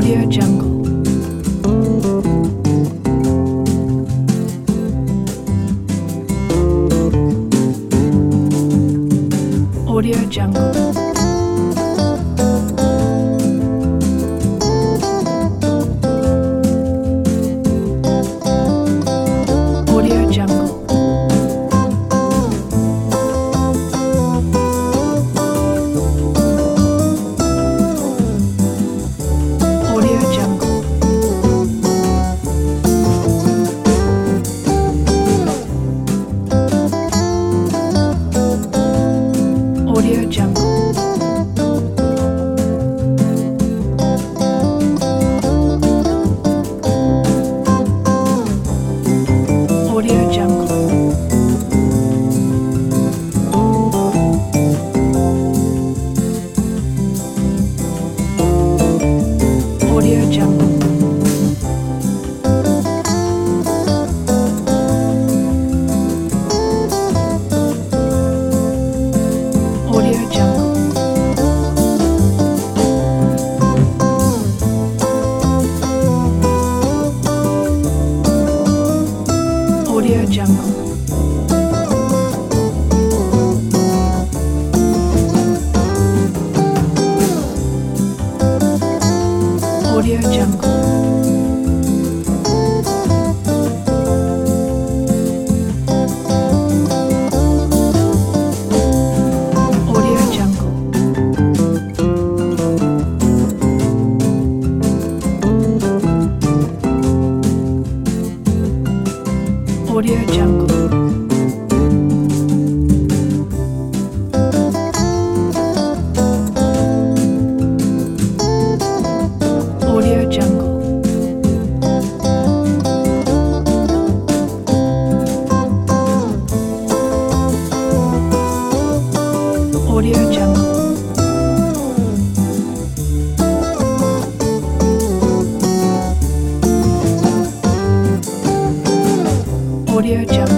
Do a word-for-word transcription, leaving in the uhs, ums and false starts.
Audio Jungle. Audio Jungle. Audio Jungle. Audio Jungle. Audio Jungle. Audio Jungle. Audio Jungle. Audio Jungle. Audio Jungle. Audio Jungle. Audio Jungle. Audio Jungle. Audio Jungle. Audio Jungle. Audio Jungle.